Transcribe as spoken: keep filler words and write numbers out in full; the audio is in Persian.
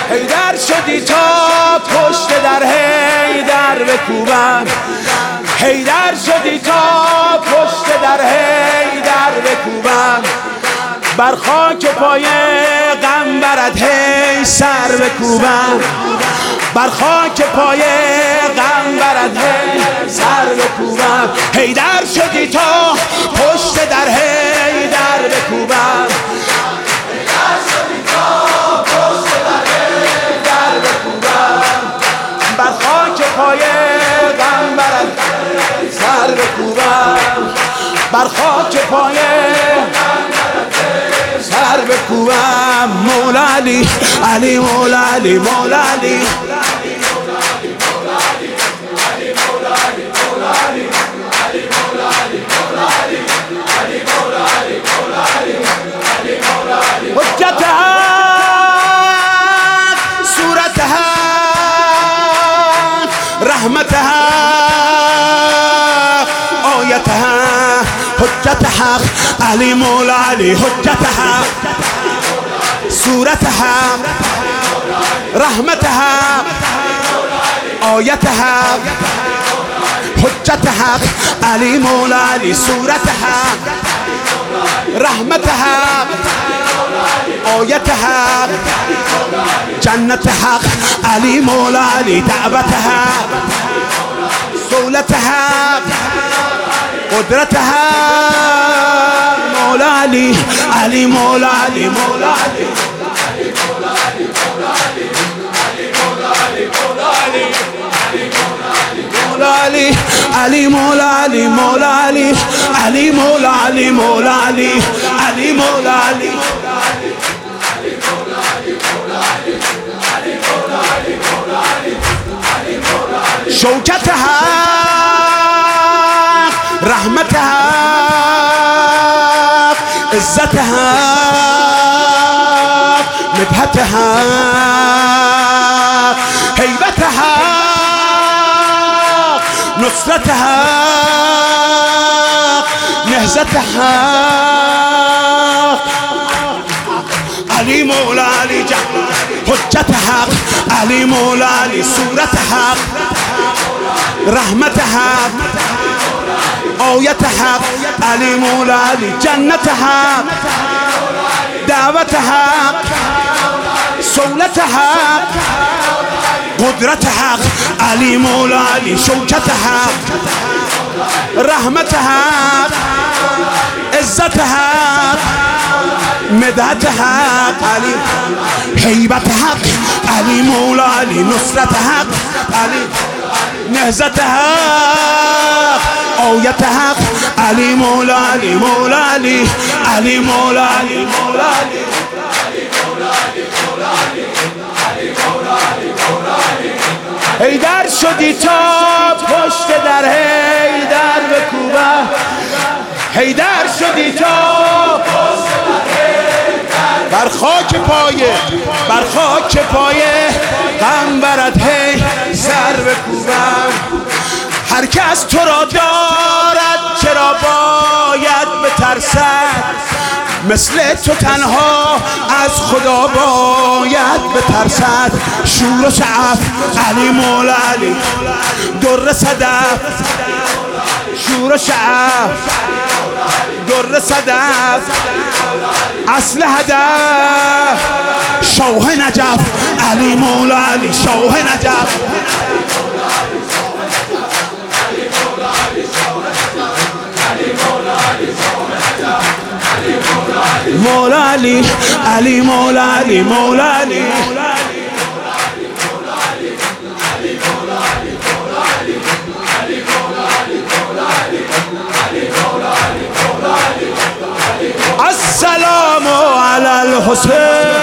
حیدر شدی تا پشت در حیدر بکوبم، حیدر شدی تا پشت در حیدر بکوبم، بر خاک پای غم برد هی سر بکوبم، بر خاک پای غم برد هی سر بکوبم. حیدر شدی تا پشت در حیدر بکوبم، حیدر شدی تا پشت در حیدر بکوبم، بر خاک پای غم برد سر بکوبم، بر خاک پای سر بکوبم. مولا علی علی مولا علی مولا علی حجت حق صورت حق رحمت حق آیت حق حجت حق علی مولا علی حجت حق صورت حق رحمت حق آیت حق حجت حق علی مولا علی صورت حق رحمت حق آیت حق جنت حق علی مولا علی دعوت حق صولت حق قدرت حق مولا علی علی مولا علی مولا علی علی علی مولا علی مولا علی علی مولا علی مولا علی علی مولا علی شوکت حق رحمت حق عزت حق مدحت حق هیبت حق نصرت حق نهضت حق علی مولا علی حجت حق علی مولا علی صورت حق رحمت حق آیت حق علی مولا علی جنت حق دعوت حق صولت حق قدرت حق علی مولا علی شوکت حق رحمت حق عزت حق مدحت حق علی هیبت حق علی مولا علی نصرت حق علی نهضت حق آیت حق علی مولا علی مولا علی علی مولا علی مولا علی حیدر شدی تا پشت در حیدر بکوبم، حیدر شدی تا پشت در حیدر بر خاک پایه بر خاک پایه غم برد هی سر بکوبم. هر کس تو را دارد چرا باید بترسد، مثل تو تنها از خدا باید بترسد. شور و شعف علی مولا علی در صدف شور و شعف در صدف اصل هدف شوه نجف علی مولا علی شوه نجف مولا علی علی مولا علی مولا علی السلام علی الحسین